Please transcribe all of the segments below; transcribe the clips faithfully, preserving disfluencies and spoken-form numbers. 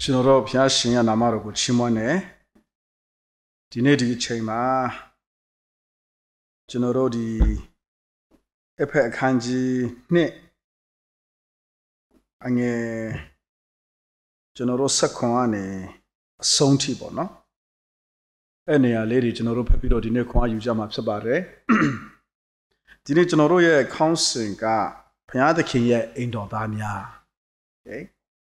ကျွန်တော်တို့ဘုရားရှင်ရဲ့နာမတော်ကိုချီးမွမ်းတယ်ဒီနေ့ဒီအချိန်မှာကျွန်တော်တို့ဒီအဖက်အခန်းကြီးနှစ်အငယ်ကျွန်တော်တို့ဆက်ခွန်ကနေအဆုံးထိပေါ့နော်အဲ့နေရာလေးတွေကျွန်တော်တို့ဖတ်ပြီးတော့ဒီနေ့ခွန်အားယူကြမှာဖြစ်ပါတယ်ဒီနေ့ကျွန်တော်တို့ရဲ့ခေါင်းစဉ်ကဘုရားသခင်ရဲ့အိမ်တော်သားများ okay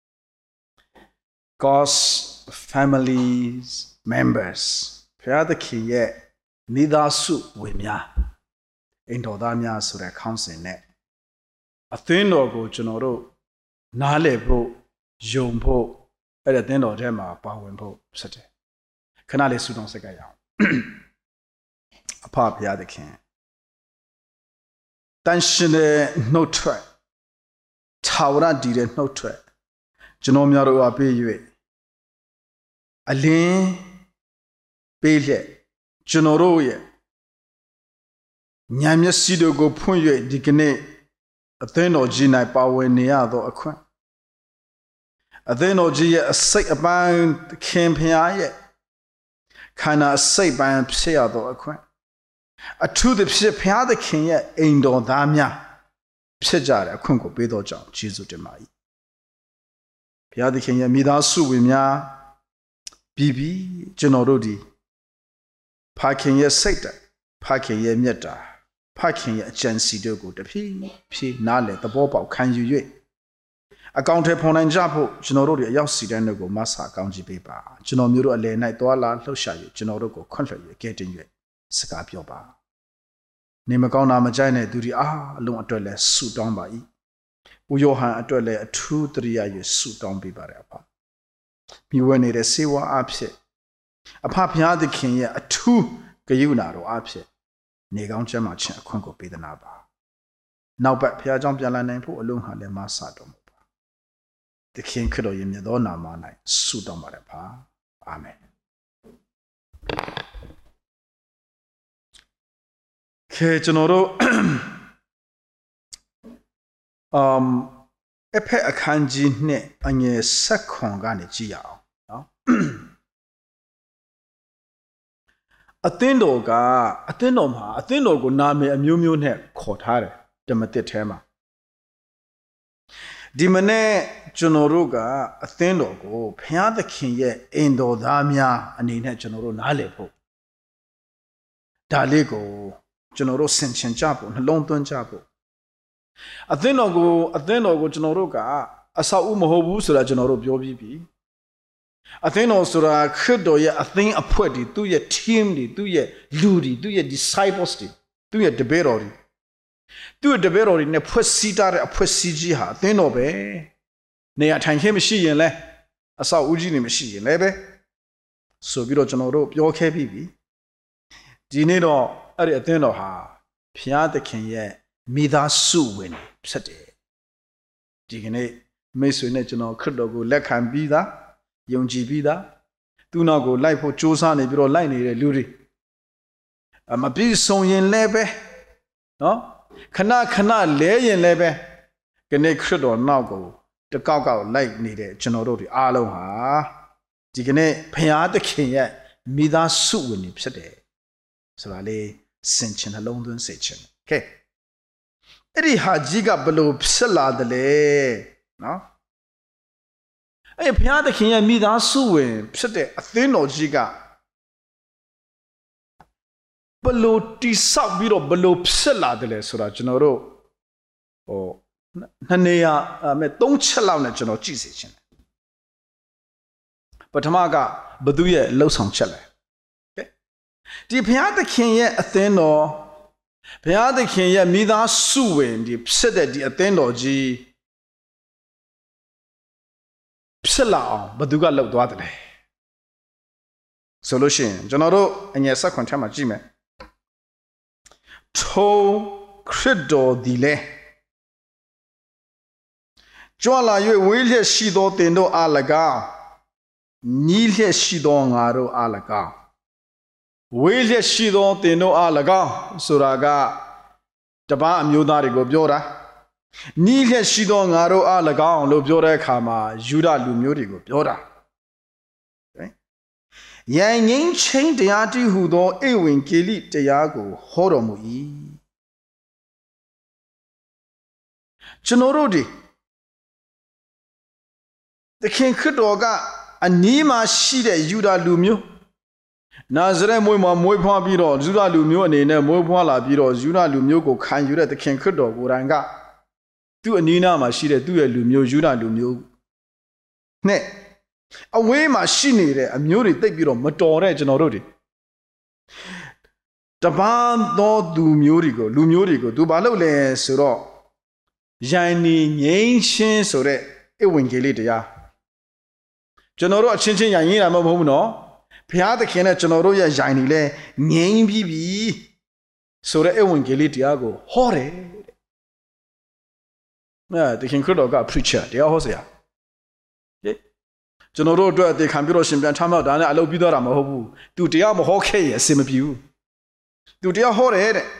God's families members ဘုရားသခင်ရဲ့မိသားစုဝင်များအိမ်တော်သားများဆိုတဲ့ခေါင်းစဉ်နဲ့အသင်းတော်ကိုကျွန်တော်တို့နားလည်ဖို့ယုံဖို့အဲ့ဒါအသင်းတော်ထဲမှာပါဝင်ဖို့ဖြစ်တယ်ခဏလေးဆုတောင်းဆက်ကြရအောင်အဖဘုရားသခင်တန်ရှင်တဲ့နှုတ်ထွက်ထာဝရတည်တဲ့နှုတ်ထွက်ကျွန်တော်များတို့အပေး၍အလင်းပေးလျက်ကျွန်တော်တို့ရဲ့ဉာဏ်မျက်စိတို့ကိုဖွင့်၍ဒီကနေ့အသင်းတော်ကြီး၌ပါဝင်နေရသောအခွင့်အသင်းတော်ကြီးရဲ့အစိတ်အပိုင်းခင်ဖျားရဲ့ခန္ဓာအစိတ်ပိုင်းဖြစ်ရသောအခွင့်အထူးသဖြင့်ဘုရားသခင်ရဲ့အိမ်တော်သားများဖြစ်ကြတဲ့အခွင့်ကိုပေးတော်ကြောင့်ယေရှုတင်ပါ၏ဘုရားသခင်ရဲ့မိသားစုဝင်များပြီးပြီးကျွန်တော်တို့ဒီဖခင်ရဲ့စိတ်ဓာတ်ဖခင်ရဲ့မြတ်တာဖခင်ရဲ့အကြံစီတို့ကိုတဖြည်းဖြည်းနားလည်သဘောပေါက်ခံယူ၍အကောင့်ထဲဖော်နိုင်ကြဖို့ကျွန်တော်တို့တွေအရောက်စီတန်းတို့ကိုမဆာကောင်းကြီးပေးပါကျွန်တော်မျိုးတို့အလယ်၌တွာလာလှုပ်ရှား၍ကျွန်တော်တို့ကိုခွန့်လွှတ်၍ကဲတင်၍စကားပြောပါနေမကောင်းတာမကြိုက်တဲ့သူတွေအားအလုံးအတွက်လဲဆုတောင်းပါ၏ဦးယောဟန်အတွက်လဲအထူးတရိယာ၍ဆုတောင်းပေးပါရအဖမြွေနေတဲ့စေဝါအဖြစ်အဖဘုရားသခင်ရဲ့အထူးဂရုဏာတော်အဖြစ်နေကောင်းချမ်းသာခြင်းအခွင့်ကိုပေးသနာပါနောက်ပတ်ဘုရားကြောင့်ပြန်လာနိုင်ဖို့အလုံးဟာလည်းမဆတော်မူပါသခင်ခရစ်တော်ရဲ့မြတ်သောနာမ၌ဆုတောင်းပါရပါအာမင်ခေကျွန်တော်တို့အမ်အဖက်အခန်းကြီးနဲ့အငယ်ဆက်ခွန်ကနေကြည့်ရအောင်နော်အသင်းတော်ကအသင်းတော်မှာအသင်းတော်ကိုနာမည်အမျိုးမျိုးနဲ့ခေါ်ထားတယ်ဓမ္မသစ်ထဲမှာဒီမနေ့ကျွန်တော်တို့ကအသင်းတော်ကိုဘုရားသခင်ရဲ့အိမ်တော်သားများအနေနဲ့ကျွန်တော်တို့နားလည်ဖို့ဒါလေးကိုကျွန်တော်တို့ဆင်ခြင်ကြဖို့နှလုံးသွင်းကြဖို့အသင်းတော်ကိုအသင်းတော်ကိုကျွန်တော်တို့ကအဆောက်အဦမဟုတ်ဘူးဆိုတာကျွန်တော်တို့ပြောပြီးပြီအသင်းတော်ဆိုတာခရစ်တော်ရဲ့အသင်းအဖွဲ့တွေသူ့ရဲ့ team တွေသူ့ရဲ့လူတွေသူ့ရဲ့ disciples တွေသူ့ရဲ့တပည့်တော်တွေသူ့ရဲ့တပည့်တော်တွေနဲ့ဖွဲ့စည်းထားတဲ့အဖွဲ့စည်းကြီးဟာအသင်းတော်ပဲနေရာထိုင်ခင်းမရှိရင်လဲအဆောက်အဦကြီးနေမရှိရင်လဲပဲဆိုပြီးတော့ကျွန်တော်တို့ပြောခဲ့ပြီးပြီဒီနေ့တော့အဲ့ဒီအသင်းတော်ဟာဘုရားသခင်ရဲ့မိသားစုဝင်ဖြစ်တယ်ဒီကနေ့မိတ်ဆွေနဲ့ကျွန်တော်ခရစ်တော်ကိုလက်ခံပြီးသားယုံကြည်ပြီးသားသူ့နောက်ကိုလိုက်ဖို့ကြိုးစားနေပြီးတော့လိုက်နေတဲ့လူတွေအမပြည့်စုံရင်လည်းပဲနော်ခဏခဏလဲရင်လည်းပဲကနေ့ခရစ်တော်နောက်ကိုတကောက်ကောက်လိုက်နေတဲ့ကျွန်တော်တို့တွေအားလုံးဟာဒီကနေ့ဘုရားသခင်ရဲ့မိသားစုဝင်တွေဖြစ်တယ်ဆိုတာလေးစင်ချင်နှလုံးသွင်းစေချင်တယ်โอเคအဲ့ဒီဟာကြီးကဘလို့ဖြစ်လာတယ်လဲနော်အဲ့ဘုရားသခင်ရဲ့မိသားစုဝင်ဖြစ်တဲ့အသင်းတော်ကြီးကဘလို့တိဆောက်ပြီးတော့ဘလို့ဖြစ်လာတယ်လဲဆိုတာကျွန်တော်တို့ဟိုနှစ်နေရာအဲသုံးချက်လောက်နဲ့ကျွန်တော်ကြည့်စေချင်တယ်ပထမကဘသူရဲ့လှုပ်ဆောင်ချက်လဲဒီဘုရားသခင်ရဲ့အသင်းတော်ဘုရားသခင်ရဲ့မိသားစုဝင်ဒီဖြစ်တဲ့ဒီအသင်းတော်ကြီးဖြစ်လာအောင်ဘသူကလှုပ်သွားတယ်လဲဆိုလို့ရှိရင်ကျွန်တော်တို့အငယ်ဆက်ခွန်ထက်မှာကြည့်မယ်ထိုခရစ်တော်ဒီလေကြွလာ၍ဝေးလျက်ရှိသောတင်တို့အား၎င်းညီးလျက်ရှိသောငါတို့အား၎င်းဝေးလျက်ရှိသောတင်တို့အား၎င်းဆိုတာကတပားအမျိုးသားတွေကိုပြောတာညီးလျက်ရှိသောငါတို့အား၎င်းလို့ပြောတဲ့အခါမှာယူဒလူမျိုးတွေကိုပြောတာယံငိမ့်ချင်းတရားတိဟုသောဧဝံဂေလိတရားကိုဟောတော်မူ၏ကျွန်တော်တို့ဒီသခင်ခရစ်တော်ကအနီးမှာရှိတဲ့ယူဒာလူမျိုးနာဇရက်မွေးမှာမွေးဖွားပြီးတော့ယူဒာလူမျိုးအနေနဲ့မွေးဖွားလာပြီးတော့ယူဒာလူမျိုးကိုခံယူတဲ့သခင်ခရစ်တော်ကိုယ်တိုင်ကသူ့အနီးနားမှာရှိတဲ့သူ့ရဲ့လူမျိုးယူဒာလူမျိုးနဲ့အဝေးမှာရှိနေတဲ့အမျိုးတွေတိတ်ပြီးတော့မတော်တဲ့ကျွန်တော်တို့တွေတပန်းသောသူမျိုးတွေကိုလူမျိုးတွေကိုသူဘာလုပ်လဲဆိုတော့ယန္နီငိမ့်ချင်းဆိုတဲ့ဧဝံဂေလိတရားကျွန်တော်တို့အချင်းချင်းယိုင်ရင်းတာမဟုတ်ဘူးနော်ဘုရားသခင်နဲ့ကျွန်တော်တို့ရဲ့ယိုင်နေလဲငိမ့်ပြီးပြီဆိုတဲ့ဧဝံဂေလိတရားကိုဟောတယ်တဲ့အဲသခင်ခရစ်တော်က preacher တရားဟောဆရာကျွန်တော်တို့အတွက်အသေးခံပြီးတော့ရှင်ပြန်ထမ်းမှဒါနဲ့အလုပ်ပြီးတော့တာမဟုတ်ဘူးသူတရားမဟောခဲ့ရင်အစင်မပြေဘူးသူတရားဟောတယ်တဲ့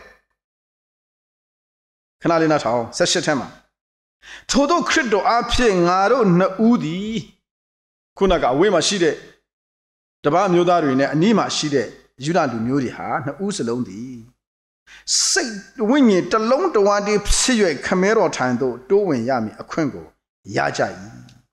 ခဏလေးနားထောင်ဆက်ရှစ်ထဲမှာထို့သောခရစ်တော်အဖြစ်ငါတို့နှစ်ဦးသည်ခုနကအဝေးမှာရှိတဲ့တပားမျိုးသားတွေနဲ့အနီးမှာရှိတဲ့ယူဒလူမျိုးတွေဟာနှစ်ဦးစလုံးသည်စိတ်ဝိညာဉ်တစ်လုံးတစ်ဝါတည်းဖြစ်၍ခမဲတော်ထံသို့တိုးဝင်ရမည်အခွင့်ကိုရကြ၏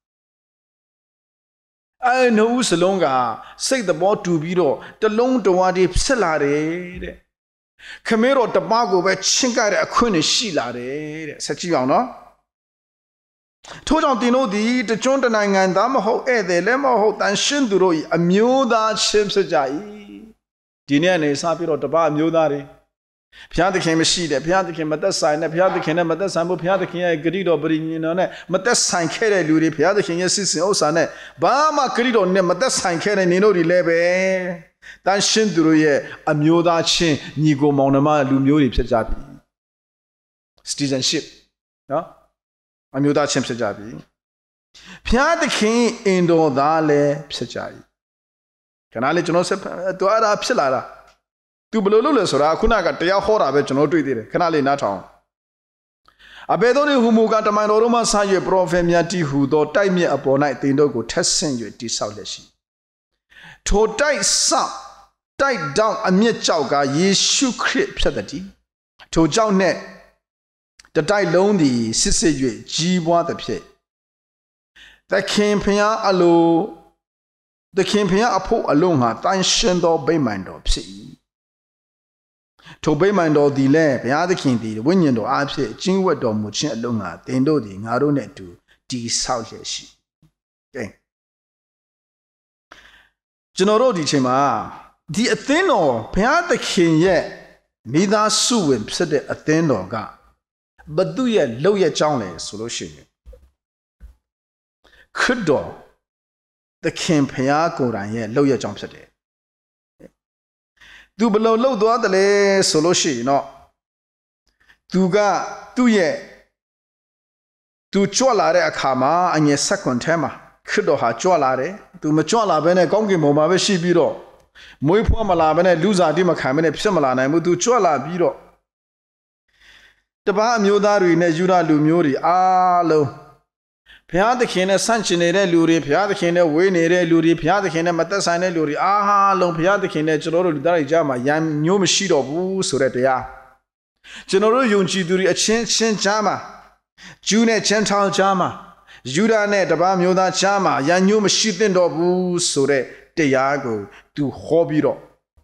အဲနှစ်ဦးစလုံးကစိတ်သဘောတူပြီးတော့တစ်လုံးတစ်ဝါတည်းဖြစ်လာတယ်တဲ့ခမဲတော်တပါးကိုပဲချင်းကြတဲ့အခွင့်နဲ့ရှိလာတယ်တဲ့ဆက်ကြည့်အောင်နော်ထို့ကြောင့်တင်တို့သည်တကျွန်းတနိုင်ငံသားမဟုတ်ဧည့်သည်လည်းမဟုတ်တန်ရှင်းသူတို့၏အမျိုးသားချင်းဖြစ်ကြ၏ဒီနေ့ကနေစပြီးတော့တပါးအမျိုးသားတွေဘုရားသခင်မရှိတဲ့ဘုရားသခင်မသက်ဆိုင်တဲ့ဘုရားသခင်နဲ့မသက်ဆိုင်ဘူးဘုရားသခင်ရဲ့ဂရုတော်ပရိညင်တော်နဲ့မသက်ဆိုင်ခဲ့တဲ့လူတွေဘုရားသခင်ရဲ့စစ်စင်ဥစ္စာနဲ့ဘာမှဂရုတော်နဲ့မသက်ဆိုင်ခဲ့တဲ့နေတို့တွေလည်းပဲတန်ရှင်းသူတို့ရဲ့အမျိုးသားချင်းညီကိုမောင်နှမလူမျိုးတွေဖြစ်ကြပြီ citizenship နော်အမျိုးသားချင်းဖြစ်ကြပြီဘုရားသခင်အင်တော်သားလည်းဖြစ်ကြ၏ခဏလေးကျွန်တော်ဆက်တော့အဲ့ဒါဖြစ်လာတာသူဘယ်လိုလုပ်လဲဆိုတာခုနကတရားဟောတာပဲကျွန်တော်တွေ့သေးတယ်ခဏလေးနားထောင်အဘယ်သို့နည်းဟူမူကားတမန်တော်တို့မှဆာ၍ပရောဖက်များတည်ဟူသောတိုက်မြစ်အပေါ်၌တင်တို့ကိုထက်ဆင့်၍တိဆောက်လက်ရှိထိုတိုက်ဆောက်တိုက်တောင်အမြင့်ကြောက်ကယေရှုခရစ်ဖြစ်သည်ထိုကြောင့်နဲ့တတိုက်လုံးသည်စစ်စစ်၍ကြီးပွားသဖြင့်သခင်ဖျားအလိုသခင်ဖျားအဖို့အလုံးဟာတန်ရှင်းသောဗိမာန်တော်ဖြစ်၏ထိုဗိမာန်တော်သည်လည်းဘုရားသခင်သည်ဝိညာဉ်တော်အားဖြင့်ကျင့်ဝတ်တော်မူခြင်းအလုံးငါတင်တို့သည်ငါတို့နှင့်အတူတည်ဆောက်လျက်ရှိကဲကျွန်တော်တို့ဒီချိန်မှာဒီအသင်းတော်ဘုရားသခင်ရဲ့မိသားစုဝင်ဖြစ်တဲ့အသင်းတော်ကဘသူရဲ့လောက်ရဲ့ကြောင်းလဲဆိုလို့ရှိရင်ခရစ်တော်သခင်ဘုရားကိုယ်တိုင်ရဲ့လောက်ရဲ့ကြောင်းဖြစ်တယ်သူဘယ်လိုလှုပ်သွားတယ်လဲဆိုလို့ရှိရင်တော့သူကသူ့ရဲ့သူကြွလာတဲ့အခါမှာအငယ်ဆက်ကွန်ထဲမှာခရစ်တော်ဟာကြွလာတယ်သူမကြွလာဘဲနဲ့ကောင်းကင်ဘုံမှာပဲရှိပြီးတော့မွေးဖွားမလာဘဲနဲ့လူစားတိမခံဘဲနဲ့ဖြစ်မလာနိုင်ဘူးသူကြွလာပြီးတော့တပားအမျိုးသားတွေနဲ့ယူဒလူမျိုးတွေအားလုံးဘုရားသခင်နဲ့ဆန့်ကျင်နေတဲ့လူတွေဘုရားသခင်နဲ့ဝေးနေတဲ့လူတွေဘုရားသခင်နဲ့မသက်ဆိုင်တဲ့လူတွေအားလုံးဘုရားသခင်နဲ့ကျွန်တော်တို့လူသားတွေကြားမှာယံမျိုးမရှိတော့ဘူးဆိုတဲ့တရားကျွန်တော်တို့ယုံကြည်သူတွေအချင်းချင်းကြားမှာဂျူးနဲ့ဂျန်ထောင်ကြားမှာယူဒာနဲ့တပားမျိုးသားကြားမှာယံမျိုးမရှိသင့်တော့ဘူးဆိုတဲ့တရားကိုသူဟောပြီးတော့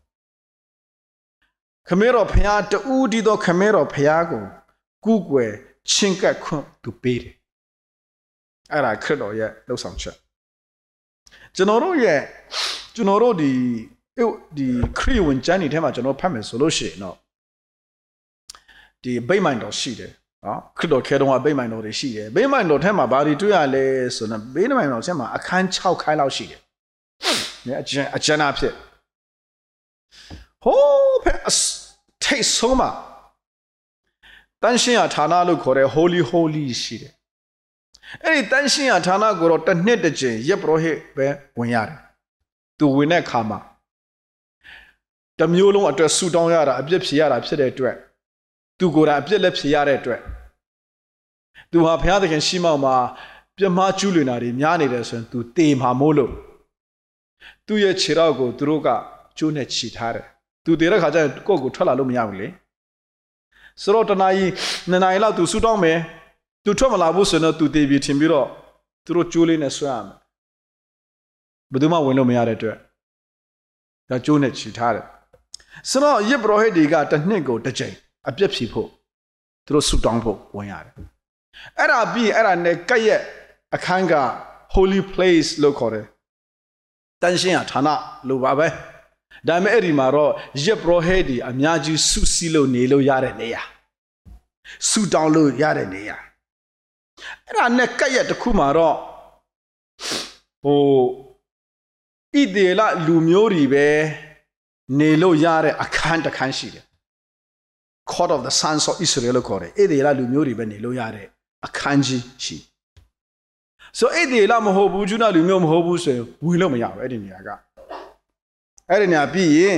ခမဲတော်ဘုရားတူးဒီတော့ခမဲတော်ဘုရားကိုကူးကွယ်ချင်းကပ်ခွင့်သူပေးတယ်အဲ့ဒါခရစ်တော်ရဲ့လှုပ်ဆောင်ချက်ကျွန်တော်တို့ရဲ့ကျွန်တော်တို့ဒီဒီခရစ်ဝင်ကျမ်းတွေထဲမှာကျွန်တော်ဖတ်မယ်ဆိုလို့ရှိရင်တော့ဒီဗိမာန်တော်ရှိတယ်နော်ခရစ်တော်ခဲတော်ကဗိမာန်တော်တွေရှိတယ်ဗိမာန်တော်ထဲမှာဘာတွေတွေ့ရလဲဆိုတော့ဗိမာန်တော်ထဲမှာအခန်း၆ခိုင်းလောက်ရှိတယ်ညအကျဉ်းအကျဉ်းအဖြစ်ဟိုးဖက်ထိတ်ဆုံးမှာတန်ရှင်းရဌာနလို့ခေါ်တဲ့ holy holy ရှိတယ်အဲ့ဒီတန်ရှင်းရဌာနကိုတော့တစ်နှစ်တစ်ကြိမ်ရက်ပရောဟိတ်ပဲဝင်ရတယ်သူဝင်တဲ့အခါမှာတမျိုးလုံးအတွက်ဆူတောင်းရတာအပြစ်ဖြေရတာဖြစ်တဲ့အတွက်သူကိုယ်တိုင်အပြစ်လည်းဖြေရတဲ့အတွက်သူဟာဘုရားသခင်ရှိမှမှာပြမကျူးလွန်တာတွေများနေတယ်ဆိုရင်သူတေမှာမို့လို့သူ့ရဲ့ခြေထောက်ကိုသူတို့ကကျိုးနဲ့ချီထားတယ်သူတည်တဲ့ခါကျရင်ကိုယ့်ကိုထွက်လာလို့မရဘူးလေဆိုတော့တနာကြီးနှစ်နာရီလောက်သူဆူတောင်းမယ်သူထွက်မလာဘူးဆိုတော့သူတည်ပြီးထင်ပြီးတော့သူတို့ကျိုးလေးနဲ့ဆွဲရမယ်ဘယ်သူမှဝင်လို့မရတဲ့အတွက်ဒါကျိုးနဲ့ချီထားတယ်ဆိုတော့ယေဘရဟိတ်တွေကတစ်နှစ်ကိုတစ်ကြိမ်အပြည့်ဖြေဖို့သူတို့ဆူတောင်းဖို့ဝင်ရတယ်အဲ့ဒါပြီးအဲ့ဒါနဲ့ကက်ရဲ့အခန်းက holy place လို့ခေါ်တယ်တန်ရှင်းဌာနလို့ပါပဲဒါပေမဲ့အဲ့ဒီမှာတော့ယေဘရဟိတ်တွေအများကြီးစုစည်းလို့နေလို့ရတဲ့နေရာဆူတောင်းလို့ရတဲ့နေရာအဲ့ဒါနဲ့ကက်ရဲ့တစ်ခုမှာတော့ဟိုဣသေလလူမျိုးတွေပဲနေလို့ရတဲ့အခန်းတစ်ခန်းရှိတယ် Court of the Sons of Israel လို့ခေါ်တယ်ဣသေလလူမျိုးတွေပဲနေလို့ရတဲ့အခန်းကြီးရှိဆိုဣသေလမဟုတ်ဘူးဂျုဒလူမျိုးမဟုတ်ဘူးဆိုရင်ဝင်လို့မရဘူးအဲ့ဒီနေရာကအဲ့ဒီနေရာပြီးရင်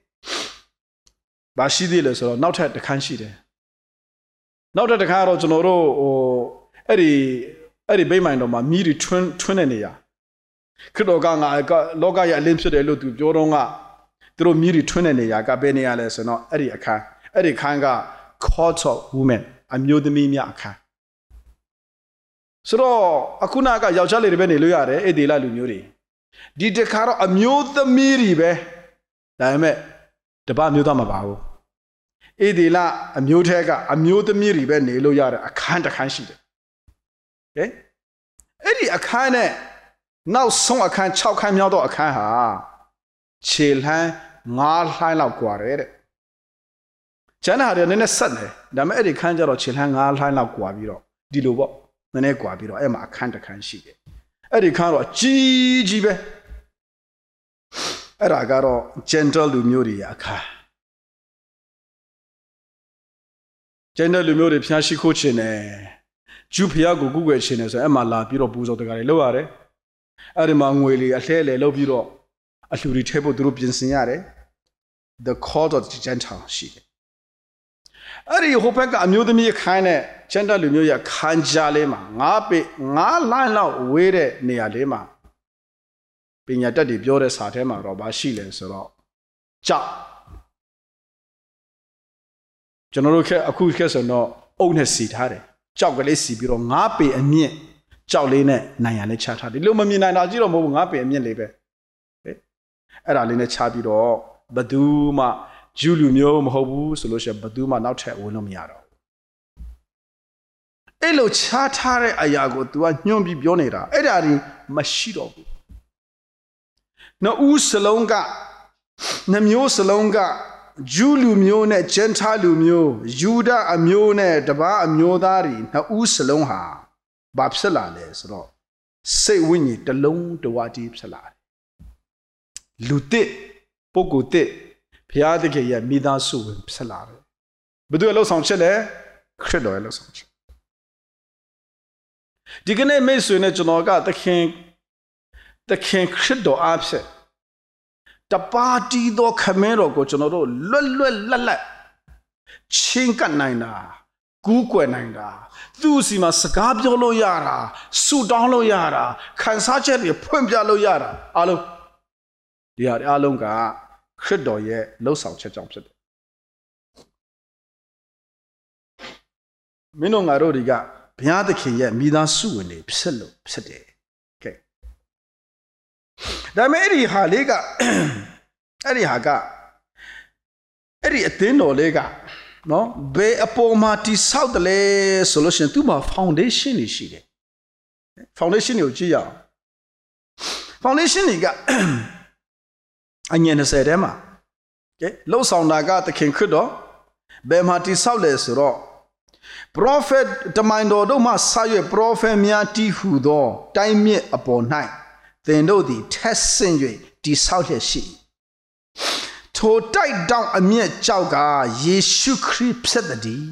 ဘာရှိသေးလဲဆိုတော့နောက်ထပ်တစ်ခန်းရှိတယ်နောက်ထပ်တစ်ခါတော့ကျွန်တော်တို့ဟိုအဲ့ဒီအဲ့ဒီဗိမာန်တော်မှာမြည်ထွန်းထွန်းတဲ့နေရာခရစ်တော်ကငါလောကရဲ့အလင်းဖြစ်တယ်လို့သူပြောတော့ကသူတို့မြည်ထွန်းတဲ့နေရာကဘယ်နေရာလဲဆိုတော့အဲ့ဒီအခန်းအဲ့ဒီအခန်းက Court of Women အမျိုးသမီးများအခန်းဆိုတော့အခုနကယောက်ျားလေးတွေပဲနေလို့ရတယ်ဣသေလလူမျိုးတွေဒီတခါတော့အမျိုးသမီးတွေပဲဒါပေမဲ့တပမျိုးသားမပါဘူးဣသေလအမျိုးထဲကအမျိုးသမီးတွေပဲနေလို့ရတဲ့အခန်းတစ်ခန်းရှိတယ်ဟဲ့အဲ့ဒီအခန်းနဲ့နောက်ဆုံးအခန်း၆ခန်းမြောက်တော့အခန်းဟာခြေလှမ်း၅လှိုင်းလောက်กว่าတယ်တဲ့ကျန်တာတွေနည်းနည်းဆက်တယ်ဒါပေမဲ့အဲ့ဒီခန်းကျတော့ခြေလှမ်း၅လှိုင်းလောက်กว่าပြီးတော့ဒီလိုပေါ့နည်းနည်းกว่าပြီးတော့အဲ့မှာအခန်းတစ်ခန်းရှိတယ်အဲ့ဒီခန်းတော့ကြီးကြီးပဲအဲ့ဒါကတော့ gentle လူမျိုးတွေအခန်း gentle လူမျိုးတွေဖျားရှိခိုးခြင်းနဲ့ဂျူဖျားကိုကုကွယ်ခြင်းနဲ့ဆိုအဲ့မှာလာပြီးတော့ပူဇော်တကားတွေလုပ်ရတယ်အဲ့ဒီမှာငွေလေးအလှဲလေလုပ်ပြီးတော့အလှူတွေထည့်ဖို့သူတို့ပြင်ဆင်ရတယ် the court of the Gentile ရှိတယ်အဲ့ဒီဟိုဘက်ကအမျိုးသမီးခိုင်းတဲ့ gentle လူမျိုးရဲ့ခန်းကြားလေးမှာငါးပေငါးလိုင်းလောက်ဝေးတဲ့နေရာလေးမှာပညာတတ်တွေပြောတဲ့စာထဲမှာတော့ဘာရှိလဲဆိုတော့ကြောက်ကျွန်တော်တို့ခက်အခုခက်ဆိုတော့အုပ်နဲ့စီထားတယ်ကြောက်ကလေးစီပြီးတော့ငါးပေအမြင့်ကြောက်လေးနဲ့နိုင်ရလေးချထားတယ်ဒီလိုမမြင်နိုင်တာကြည့်တော့မဟုတ်ဘူးငါးပေအမြင့်လေးပဲအဲ့ဒါလေးနဲ့ချပြီးတော့ဘသူမှဂျူးလူမျိုးမဟုတ်ဘူးဆိုလို့ရှိရင်ဘသူမှနောက်ထပ်ဝင်လို့မရတော့အဲ့လိုချထားတဲ့အရာကို तू ကညွှန်ပြီးပြောနေတာအဲ့ဒါဒီမရှိတော့ဘူးနှစ်ဦးစလုံးကနှမျိုးစလုံးကဂျူးလူမျိုးနဲ့ဂျန်တာလူမျိုးယူဒအမျိုးနဲ့တပါးအမျိုးသားတွေနှစ်ဦးစလုံးဟာဘာဖြစ်လာလဲဆိုတော့စိတ်ဝိညာဉ်တစ်လုံးတဝါတည်းဖြစ်လာတယ်လူတစ်ပုဂ္ဂိုလ်တစ်ဘုရားသခင်ရဲ့မိသားစုဝင်ဖြစ်လာတယ်ဘယ်သူရဲ့လှုပ်ဆောင်ချက်လဲခရစ်တော်ရဲ့လှုပ်ဆောင်ချက်ဒီကနေ့မိတ်ဆွေနဲ့ကျွန်တော်ကသခင်သခင်ခရစ်တော်အားဖြင့်တပါးတီးသောခမင်းတော်ကိုကျွန်တော်တို့လွတ်လွတ်လပ်လပ်ချင်းကပ်နိုင်တာကူးကွယ်နိုင်တာသူ့စီမှာစကားပြောလို့ရတာဆူတောင်းလို့ရတာခံစားချက်တွေဖွင့်ပြလို့ရတာအားလုံးဒီဟာအားလုံးကခရစ်တော်ရဲ့လှုပ်ဆောင်ချက်ကြောင့်ဖြစ်တယ်မင်းတို့ငါတို့တွေကဘုရားသခင်ရဲ့မိသားစုဝင်တွေဖြစ်လို့ဖြစ်တယ်ကဲဒါမဲ့အဲ့ဒီဟာလေးကအဲ့ဒီဟာကအဲ့ဒီအသင်းတော်လေးကနော်ဘယ်အပေါ်မှာတိဆောက်တယ်လဲဆိုလို့ရှိရင်သူ့မှာ foundation တွေရှိတယ် foundation တွေကိုကြည့်ရအောင် foundation တွေကအငြင်း၂၀ထဲမှာကဲလှုပ်ဆောင်တာကသခင်ခရစ်တော်ဘယ်မှာတိဆောက်လဲဆိုတော့ prophet တမန်တော်တို့မှဆာရွေ prophet များတည်ဟူသောတိုင်းမြစ်အပေါ်၌သင်တို့သည်ထက်ဆင့်၍တိဆောက်လျက်ရှိထိုတိုက်တောင်အမျက်ကြောက်ကယေရှုခရစ်ဖြစ်သည်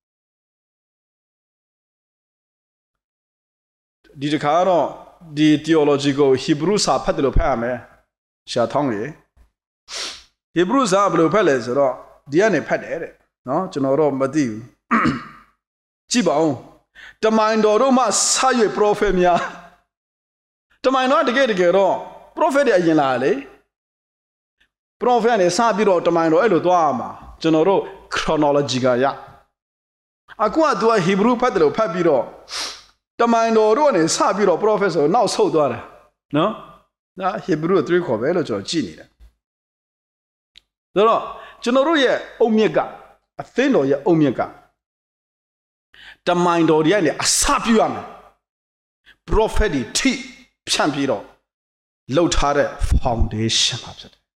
ဒီတခါတော့ဒီ theology ကို Hebrew စာဖတ်တယ်လို့ဖတ်ရမယ်ရှာထောင်းလေ Hebrew စာဘယ်လိုဖတ်လဲဆိုတော့ဒီကနေဖတ်တယ်တဲ့နော်ကျွန်တော်တော့မသိဘူးကြည့်ပါဦးတမန်တော်တို့မှဆာရွေ prophet များတမန်တော်တကယ်တကယ်တော့ prophet ရဲ့အရင်လာလေ prophet နဲ့စပြီးတော့တမန်တော်အဲ့လိုသွားမှာကျွန်တော်တို့ chronology ကရအခုက तू က Hebrew ဖတ်တယ်လို့ဖတ်ပြီးတော့တမန်တော်တို့ကနေစပြီးတော့ prophet ဆိုနောက်ဆုတ်သွားတာနော်ဒါ Hebrew အသွေးခေါ်ပဲလို့ကျွန်တော်ကြည့်နေတယ်ဆိုတော့ကျွန်တော်တို့ရဲ့အုတ်မြစ်ကအသင်းတော်ရဲ့အုတ်မြစ်ကတမန်တော်တွေကနေအစပြုရမယ် prophet တွေထိဖြန့်ပြီးတော့လှုပ်ထားတဲ့ foundation ပါဖြစ်တယ်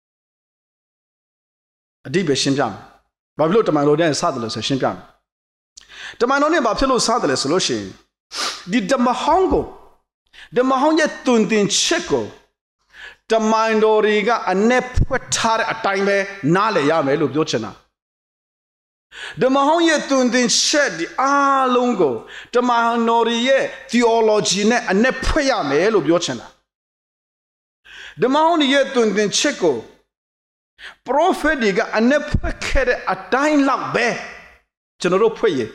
အတိပဲရှင်းပြမယ်ဘာဖြစ်လို့တမန်တော်တွေနဲ့စတယ်လို့ဆိုရှင်းပြမယ်တမန်တော်နဲ့ဘာဖြစ်လို့စတယ်လဲဆိုလို့ရှိရင်ဒီဓမ္မဟောင်းကိုဓမ္မဟောင်းရဲ့တွင်တင်ချက်ကိုတမန်တော်တွေကအ내ဖွက်ထားတဲ့အတိုင်းပဲနားလည်ရမယ်လို့ပြောချင်တာဓမ္မဟောင်းရဲ့တွင်တင်ချက်ဒီအားလုံးကိုတမန်တော်တွေရဲ့ theology နဲ့အ내ဖွက်ရမယ်လို့ပြောချင်တာဓမ္မဟောင်းရဲ့တွင်တင်ချက်ကို prophet တွေကအ내ဖွက်ခဲ့တဲ့အတိုင်းလောက်ပဲကျွန်တော်တို့ဖွက်ရ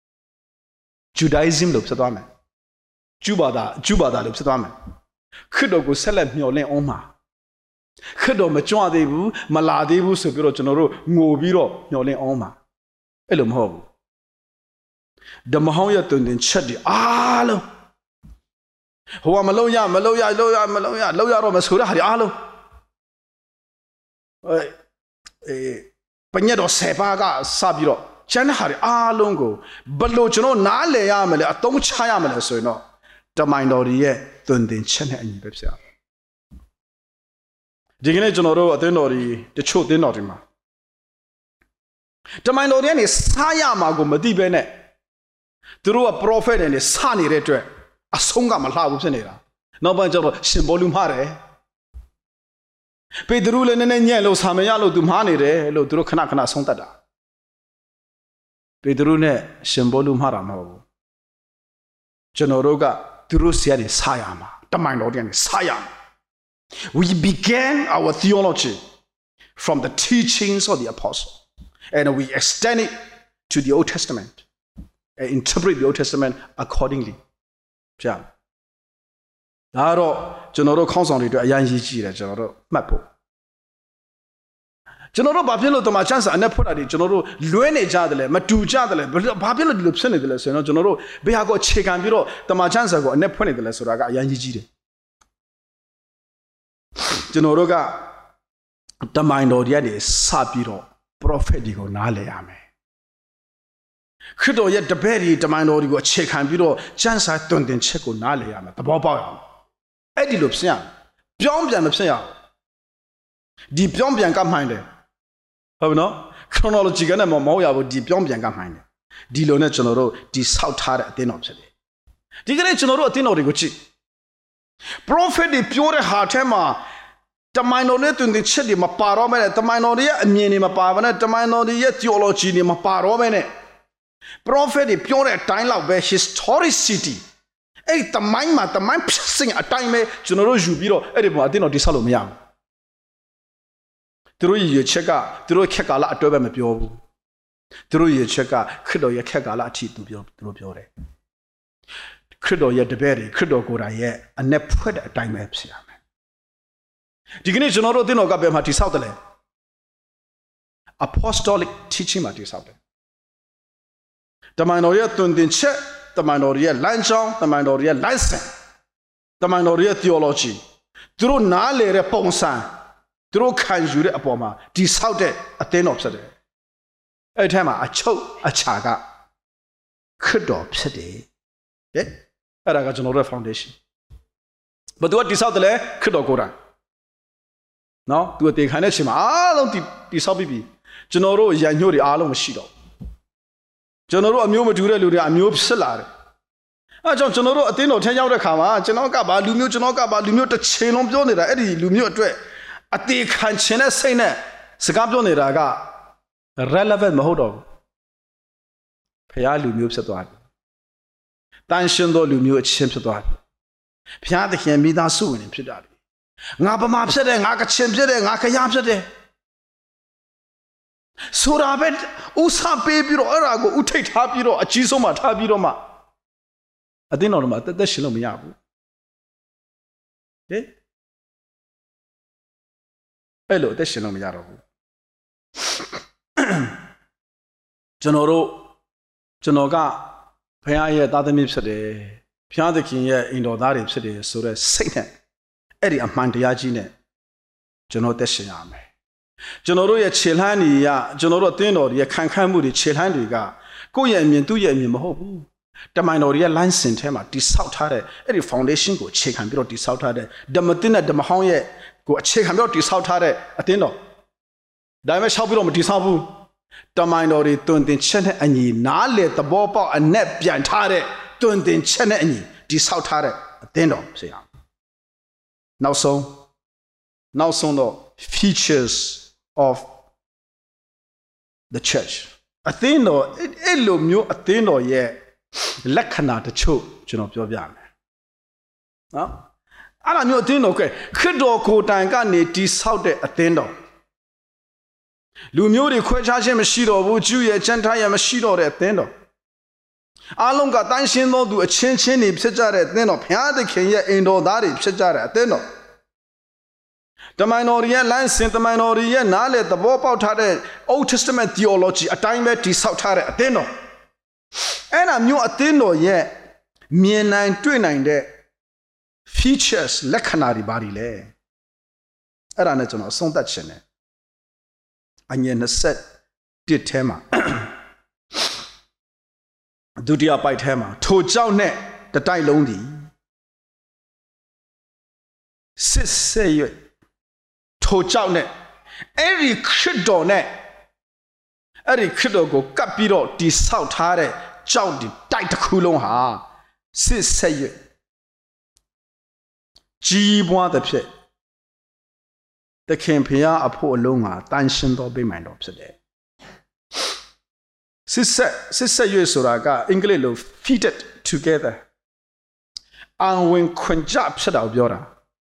Judaism လို့ဖြစ်သွားမယ်ကျူဘာသာကျူဘာသာလို့ဖြစ်သွားမယ်ခရစ်တော်ကိုဆက်လက်မျှော်လင့်အောင်မှာခရစ်တော်မကြွသေးဘူးမလာသေးဘူးဆိုပြီးတော့ကျွန်တော်တို့ငိုပြီးတော့မျှော်လင့်အောင်မှာအဲ့လိုမဟုတ်ဘူးဓမ္မဟောင်းရဲ့တွင်တင်ချက်တွေအားလုံးဟိုကမလုံးရမလုံးရလုံးရမလုံးရလုံးရတော့မဆိုတဲ့ဟာတွေအားလုံးအေးပညတ်တော်ဆယ်ပါးကစပြီးတော့ကျန်တဲ့ဟာတွေအားလုံးကိုဘလို့ကျွန်တော်နားလည်ရမယ်လေအသုံးချရမယ်လေဆိုရင်တော့တမန်တော်တွေရဲ့တွင်တင်ချက်နဲ့အညီပဲဖြစ်ရမယ်ဒီကနေ့ကျွန်တော်တို့အသင်းတော်တွေတချို့အသင်းတော်တွေမှာတမန်တော်တွေကနေစားရမှာကိုမသိဘဲနဲ့သူတို့က prophet တွေနဲ့စနေတဲ့အတွက်အဆုံးကမလှဘူးဖြစ်နေတာနောက်ပိုင်းကျတော့ရှင်ဘောလူမှားတယ်ပေတရုလည်းနည်းနည်းညံ့လို့ဆာမရလို့သူမှားနေတယ်လို့သူတို့ခဏခဏဆုံးတတ်တာပေတရုနဲ့ရှင်ဘောလူမှားတာမဟုတ်ဘူးကျွန်တော်တို့ကသူတို့ဆီကနေစားရမှာတမန်တော်တွေကနေစားရမှာ we began our theology from the teachings of the apostle and we extend it to the Old Testament and interpret the Old Testament accordingly ပြဒါတော့ကျွန်တော်တို့ခေါင်းဆောင်တွေအတွက်အရင်ရေးကြည့်တယ်ကျွန်တော်တို့မှတ်ဖို့ကျွန်တော်တို့ဘာဖြစ်လို့တမန်ကျမ်းစာအ내ဖွက်တာတွေကျွန်တော်တို့လွဲနေကြတယ်လဲမတူကြတယ်လဲဘာဖြစ်လို့ဒီလိုဖြစ်နေတယ်လဲဆိုရင်တော့ကျွန်တော်တို့ဘယ်ဟာကိုအခြေခံပြီးတော့တမန်ကျမ်းစာကိုအ내ဖွက်နေတယ်လဲဆိုတာကအရင်ရေးကြည့်တယ်ကျွန်တော်တို့ကတမန်တော်တွေကနေစပြီးတော့ prophet တွေကိုနားလည်ရမယ်ခရစ်တော်ရဲ့တပည့်တွေတမန်တော်တွေကိုအခြေခံပြီးတော့ကျမ်းစာတွင်တင်ချက်ကိုနားလည်ရမယ်သဘောပေါက်ရအောင်အဲ့ဒီလိုဖြစ်ရမယ်ပြောင်းပြန်မဖြစ်ရအောင်ဒီပြောင်းပြန်ကမှိုင်းတယ်ဟုတ်ပြီနော် chronology ကနဲ့မမောရဘူးဒီပြောင်းပြန်ကမှိုင်းတယ်ဒီလိုနဲ့ကျွန်တော်တို့ဒီဆောက်ထားတဲ့အသင်းတော်ဖြစ်တယ်ဒီကနေ့ကျွန်တော်တို့အသင်းတော်တွေကိုကြည့် prophet တွေပြောတဲ့ဟာထဲမှာတမန်တော်နဲ့တွင်တင်ချက်တွေမပါတော့မဲနဲ့တမန်တော်ရဲ့အမြင်တွေမပါဘဲနဲ့တမန်တော်ရဲ့ theology တွေမပါတော့မဲနဲ့ prophet တွေပြောတဲ့အတိုင်းလောက်ပဲ historicity အဲ့တမိုင်းမှာတမိုင်းဖြစ်စဉ်အတိုင်းပဲကျွန်တော်တို့ယူပြီးတော့အဲ့ဒီပုံအတင်းတော့တိဆောက်လို့မရဘူးသူတို့ရဲ့ချက်ကသူတို့ခက်ကာလအတွဲပဲမပြောဘူးသူတို့ရဲ့ချက်ကခရစ်တော်ရဲ့ခက်ကာလအထိသူပြောသူတို့ပြောတယ်ခရစ်တော်ရဲ့တပည့်တွေခရစ်တော်ကိုယ်တိုင်ရဲ့အ내ဖွက်တဲ့အတိုင်းပဲဖြစ်ရမယ်ဒီကနေ့ကျွန်တော်တို့အတင်းတော်ကဘယ်မှာတိဆောက်တယ်လဲ apostolic teaching မှာတိဆောက်တယ်တမန်တော်ရဲ့တွင်တင်ချက်တမန်တော်ရဲ့လမ်းကြောင်းတမန်တော်ရဲ့ license တမန်တော်ရဲ့ theology သူတို့နားလေတဲ့ပုံစံသူတို့ခံယူတဲ့အပေါ်မှာဒီဆောက်တဲ့အသင်းတော်ဖြစ်တယ်အဲ့ထဲမှာအချုပ်အချာကခရစ်တော်ဖြစ်တယ်ဟဲ့အဲ့ဒါကကျွန်တော်တို့ foundation ဘယ်သူကဒီဆောက်တယ်လဲခရစ်တော်ကိုယ်တိုင်နော်သူအသေးခံတဲ့ချိန်မှာအားလုံးဒီဒီဆောက်ပြီးပြီကျွန်တော်တို့ရန်ညို့တွေအားလုံးမရှိတော့ကျွန်တော်တို့အမျိုးမတူတဲ့လူတွေအမျိုးဖြစ်လာတယ်အဲကြောင့်ကျွန်တော်တို့အသင်းတော်ထဲရောက်တဲ့ခါမှာကျွန်တော်ကဘာလူမျိုးကျွန်တော်ကဘာလူမျိုးတစ်ချိန်လုံးပြောနေတာအဲ့ဒီလူမျိုးအတွက်အသေးခံခြင်းနဲ့စိတ်နဲ့စကားပြောနေတာက relevant မဟုတ်တော့ဘူးဖျားလူမျိုးဖြစ်သွားတယ်တန်ရှင်သောလူမျိုးအချင်းဖြစ်သွားတယ်ဖျားသခင်မိသားစုဝင်ဖြစ်တာငါဗမာဖြစ်တယ်ငါကချင်ဖြစ်တယ်ငါခရဖြစ်တယ်ဆိုတာပဲဥစားပေးပြီးတော့အဲ့ဒါကိုဥထိတ်ထားပြီးတော့အကြီးဆုံးမှထားပြီးတော့မှအသင်းတော်မှာတက်တက်ရှင်လို့မရဘူးဟဲ့အဲ့လိုအသက်ရှင်လို့မရတော့ဘူးကျွန်တော်တို့ကျွန်တော်ကဘုရားရဲ့သားသမီးဖြစ်တယ်ဘုရားသခင်ရဲ့အိမ်တော်သားတွေဖြစ်တယ်ဆိုတော့စိတ်နဲ့အဲ့ဒီအမှန်တရားကြီးနဲ့ကျွန်တော်သက်ရှင်ရမယ်ကျွန်တော်တို့ရဲ့ခြေလှမ်းတွေရကျွန်တော်တို့အသင်းတော်တွေရဲ့ခံခန့်မှုတွေခြေလှမ်းတွေကကိုယ့်ရဲ့အမြင်သူ့ရဲ့အမြင်မဟုတ်ဘူးတမန်တော်ရဲ့ line စင်ထဲမှာတိဆောက်ထားတဲ့အဲ့ဒီ foundation ကိုအခြေခံပြီးတော့တိဆောက်ထားတဲ့ဓမ္မသစ်နဲ့ဓမ္မဟောင်းရဲ့ကိုအခြေခံပြီးတော့တိဆောက်ထားတဲ့အသင်းတော်ဒါပေမဲ့ရှောက်ပြီးတော့မတိဆောက်ဘူးတမန်တော်တွေတွင်တင်ချက်နဲ့အညီနားလေသဘောပေါက်အနက်ပြန်ထားတဲ့တွင်တင်ချက်နဲ့အညီတိဆောက်ထားတဲ့အသင်းတော်ဖြစ်အောင်နောက်ဆုံးနောက်ဆုံးတော့ features of the church အသင်းတော်အဲ့လိုမျိုးအသင်းတော်ရဲ့လက္ခဏာတချို့ကျွန်တော်ပြောပြမယ်နော်အဲ့လိုမျိုးအသင်းတော်ကခရစ်တော်ကိုယ်တိုင်ကနေတိဆောက်တဲ့အသင်းတော်လူမျိုးတွေခွဲခြားခြင်းမရှိတော့ဘူးဂျူးရဲ့ကျန်ထားရဲ့မရှိတော့တဲ့အသင်းတော်အားလုံးကတန်ရှင်းသောသူအချင်းချင်းတွေဖြစ်ကြတဲ့အသင်းတော်ဘုရားသခင်ရဲ့အိမ်တော်သားတွေဖြစ်ကြတဲ့အသင်းတော်တမန်တော်ရဲ့လမ်းစဉ်တမန်တော်ရဲ့နားလေသဘောပေါက်ထားတဲ့ Old Testament theology အတိုင်းပဲတိဆောက်ထားတဲ့အသင်းတော်အဲ့ဒါမျိုးအသင်းတော်ရဲ့မြင်နိုင်တွေ့နိုင်တဲ့ features လက္ခဏာတွေဘာတွေလဲအဲ့ဒါနဲ့ကျွန်တော်အဆုံးသတ်ခြင်းနဲ့အငယ်နှစ်ဆက်တစ်ထဲမှာဒုတိယပိုက်ထဲမှာထိုကြောင့်နဲ့တတိုက်လုံးသည်စစ်ဆက်၍ထိုကြောင့်နဲ့အဲ့ဒီခရစ်တော်နဲ့အဲ့ဒီခရစ်တော်ကိုကပ်ပြီးတော့တိဆောက်ထားတဲ့ကြောက်ဒီတိုက်တစ်ခုလုံးဟာစစ်ဆက်၍ကြီးပွားတဲ့ဖြစ်သခင်ဖျားအဖို့အလုံးဟာတန်ရှင်းသောဗိမာန်တော်ဖြစ်တယ်စစ်ဆက်စစ်ဆက်၍ဆိုတာကအင်္ဂလိပ်လို fitted together အဝင်ခွန်ကြဖြစ်တာပြောတာ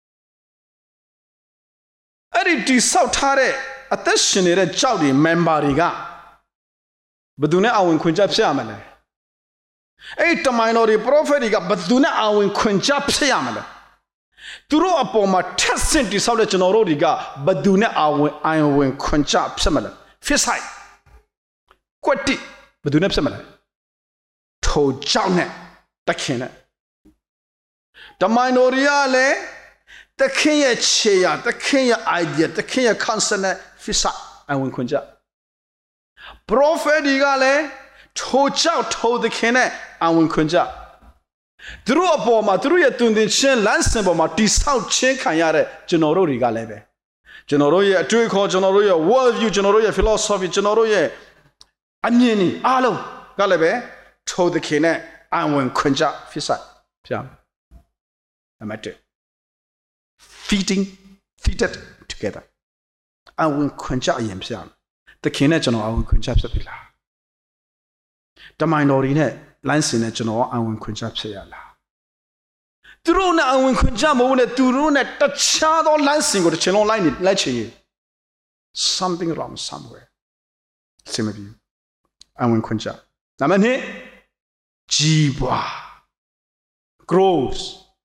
အဲ့ဒီတိဆောက်ထားတဲ့အသက်ရှင်နေတဲ့ကြောက်တွေ member တွေကဘယ်သူနဲ့အဝင်ခွန်ကြဖြစ်ရမလဲအဲ့တမန်တော်တွေ prophet တွေကဘယ်သူနဲ့အဝင်ခွန်ကြဖြစ်ရမလဲသူတို့အပေါ်မှာထက်ဆင့်တိဆောက်တဲ့ကျွန်တော်တို့တွေကဘယ်သူနဲ့အဝင်အဝင်ခွန်ကြဖြစ်မလဲ fit side ကွက်တိဘယ်သူနဲ့ဖြစ်မလဲထိုကြောင့်နဲ့တခင်နဲ့တမန်တော်တွေကလည်းတခင်ရဲ့ခြေရာတခင်ရဲ့ idea တခင်ရဲ့ concept နဲ့ fit side အဝင်ခွန်ကြ prophet တွေကလည်းထိုကြောင့်ထိုသခင်နဲ့အဝင်ခွန်ကြသူတို့အပေါ်မှာသူတို့ရဲ့တွင်တင်ခြင်းလမ်းစဉ်ပေါ်မှာတိဆောက်ခြင်းခံရတဲ့ကျွန်တော်တို့တွေကလည်းပဲကျွန်တော်တို့ရဲ့အတွေ့အခေါ်ကျွန်တော်တို့ရဲ့ world view ကျွန်တော်တို့ရဲ့ philosophy ကျွန်တော်တို့ရဲ့အမြင်တွေအားလုံးကလည်းပဲထိုသခင်နဲ့အဝင်ခွန်ကြဖြစ်ဆိုင်ပြမ်းနံပါတ်တစ် feeding fitted together အဝင်ခွန်ကြအရင်ဖြစ်ရမယ်သခင်နဲ့ကျွန်တော်အဝင်ခွန်ကြဖြစ်ပြီလားတမန်တော်တွေနဲ့လမ်းစဉ်နဲ့ကျွန်တော်အဝင်ခွန်ကြဖြစ်ရလားသူတို့နဲ့အဝင်ခွန်ကြမဟုတ်နဲ့သူတို့နဲ့တခြားသောလမ်းစဉ်ကိုတစ်ချိန်လုံးလိုက်နေလိုက်ချင်ရင် something wrong somewhere စမပြီးအဝင်ခွန်ကြနံပါတ်နှစ်ကြီးပွား grows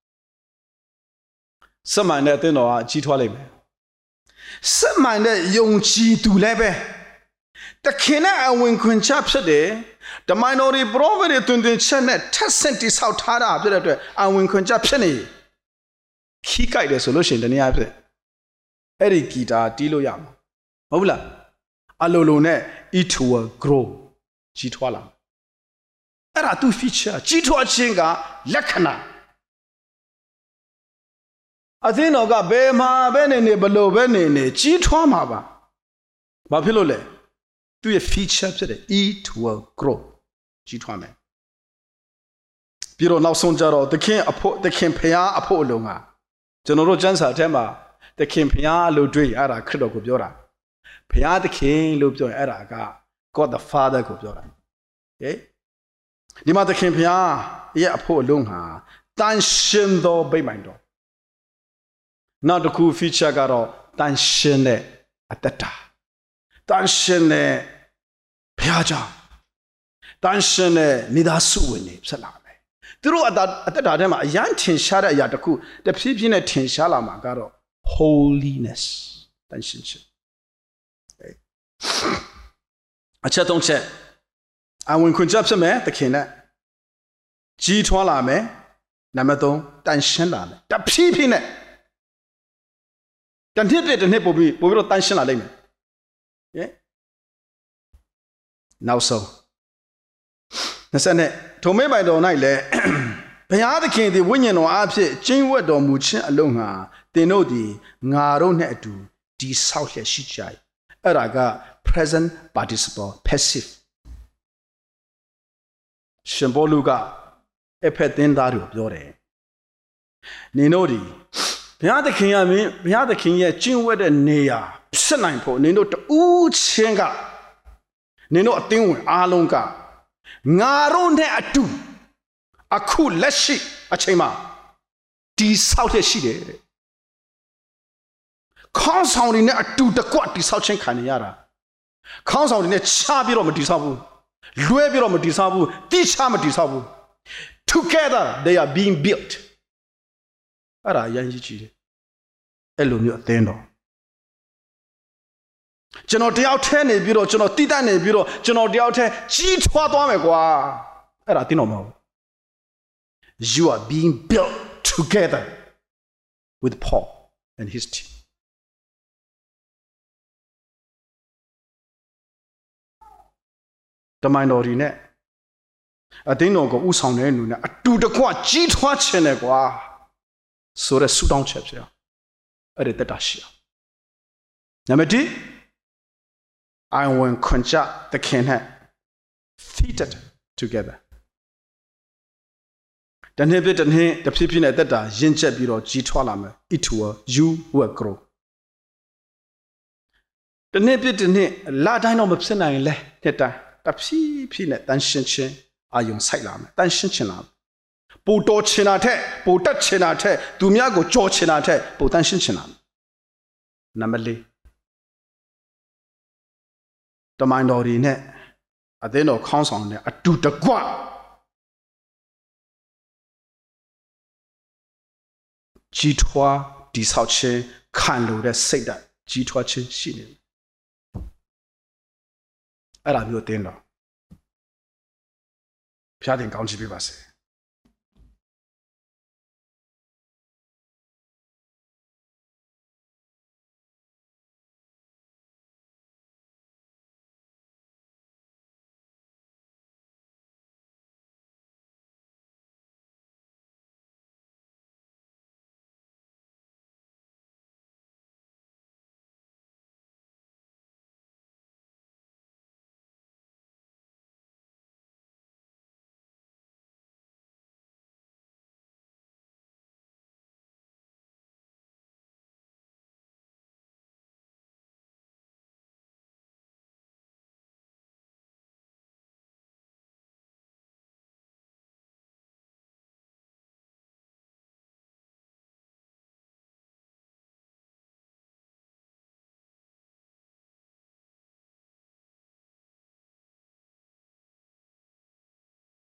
စမှန်တဲ့အသင်းတော်ကကြီးထွားလိမ့်မယ်စမှန်တဲ့ယုံကြည်သူလည်းပဲတခင်နဲ့အဝင်ခွန်ချဖြစ်တယ်တမန်တော်တွေ prophet တွေတွင်တွင်ချက်နဲ့ထက်ဆင့်တိဆောက်ထားတာဖြစ်တဲ့အတွက်အဝင်ခွန်ချဖြစ်နေခီးကြိုက်တယ်ဆိုလို့ရှိရင်တနည်းအားဖြင့်အဲ့ဒီဂီတာတီးလို့ရမှာမဟုတ်လားအလိုလိုနဲ့ it will grow ကြီးထွားလာအဲ့ဒါသူ feature ကြီးထွားခြင်းကလက္ခဏာအသင်းတော်ကဘယ်မှာပဲနေနေဘလို့ပဲနေနေကြီးထွားမှာပါဘာဖြစ်လို့လဲသူရဲ့ feature ဖြစ်တဲ့ it will grow ကြီးထွားမယ်ပြီးတော့နောက်ဆုံးကြတော့သခင်အဖို့သခင်ဖျားအဖို့အလုံးကကျွန်တော်တို့ကျမ်းစာထဲမှာသခင်ဖျားလို့တွေ့ရတာခရစ်တော်ကိုပြောတာဖျားသခင်လို့ပြောရင်အဲ့ဒါက God the Father ကိုပြောတာဟဲ့ဒီမှာသခင်ဖျားရဲ့အဖို့အလုံးဟာတန်ရှင်သောဗိမာန်တော်နောက်တစ်ခု feature ကတော့တန်ရှင်တဲ့အတ္တတာတန်ရှင်တဲ့ဘုရားကြောင့်တန်ရှင်တဲ့နေသားစုဝင်နေဖြစ်လာမယ်သူတို့အတ္တအတ္တတာထဲမှာအရန်ထင်ရှားတဲ့အရာတစ်ခုတဖြည်းဖြည်းနဲ့ထင်ရှားလာမှာကတော့ holiness တတန်ရှင်းခြင်းအချက်သုံးချက်အဝင်ခွင့်ချက်ဖြစ်မယ်သခင်နဲ့ကြီးထွားလာမယ်နံပါတ်သုံးတန်ရှင်းလာမယ်တဖြည်းဖြည်းနဲ့တနှစ်ပြည့်တစ်နှစ်ပို့ပြီးပို့ပြီးတော့တန်ရှင်းလာလိမ့်မယ်ဟဲ့နောက်ဆုံးနှစ်ဆက်နဲ့ထိုမိတ်ပိုင်တော်၌လည်းဘုရားသခင်သည်ဝိညာဉ်တော်အားဖြင့်ကျင့်ဝတ်တော်မူခြင်းအလုံးငါသင်တို့သည်ငါတို့နှင့်အတူဒီဆောက်လျက်ရှိကြ၏အဲ့ဒါက present participle passive ရှင်ဘောလူကအဖက်သင်းသားတို့ပြောတယ်နင်တို့ဒီဘုရားသခင်ကမင်းဘုရားသခင်ရဲ့ကျင့်ဝတ်တဲ့နေရာဖြစ်နိုင်ဖို့နင်တို့တူးချင်းကနင်တို့အသင်းဝင်အားလုံးကငါတို့နဲ့အတူအခုလက်ရှိအချိန်မှာဒီဆောက်ရရှိတယ်တဲ့ခေါင်းဆောင်တွေနဲ့အတူတကွဒီဆောက်ချင်းခံနေရတာခေါင်းဆောင်တွေနဲ့ချပြီးတော့မတိဆောက်ဘူးလွဲပြီးတော့မတိဆောက်ဘူးတိချမတိဆောက်ဘူး together they are being built အဲ့ဒါအရင်ကြီးကြီးတယ်အဲ့လိုမျိုးအသင်းတော်ကျွန်တော်တယောက်ထဲနေပြီးတော့ကျွန်တော်တိတက်နေပြီးတော့ကျွန်တော်တယောက်ထဲကြီးထွားသွားမယ်ကွာအဲ့ဒါအသင်းတော်မဟုတ် you are being built together with Paul and his teamတမန်တော်ဒီနဲ့အသင်းတော်ကိုဥဆောင်တဲ့လူနဲ့အတူတကွကြီးထွားခြင်းနဲ့ကွာဆိုရဆူတောင်းချက်ပြအဲ့ဒီတက်တာရှိအောင်နံပါတ်တစ်I will conjure the king fitted together တနေ့ပြတနေ့တဖြည်းဖြည်းနဲ့တက်တာရင့်ကျက်ပြီးတော့ကြီးထွားလာမယ် it will you will grow တနေ့ပြတနေ့လာတိုင်းတော့မဖြစ်နိုင်လဲတဲ့တိုင်းတဖြည်းဖြည်းနဲ့တန်ရှင်းချင်းအာယုံဆိုင်လာမယ်တန်ရှင်းချင်လာပူတော်ချင်တာထက်ပူတက်ချင်တာထက်သူများကိုကြော်ချင်တာထက်ပူတန်ရှင်းချင်လာနံပါတ်လေးတမန်တော်တွေနဲ့အသင်းတော်ခေါင်းဆောင်နဲ့အတူတကွကြီးထွားဒီဆောက်ခြင်းခံလို့တဲ့စိတ်ဓာတ်ကြီးထွားခြင်းရှိနေတယ်အဲ့ဒါမျိုးအသင်းတော်ဖျားတင်ကောင်းချီးပေးပါစေ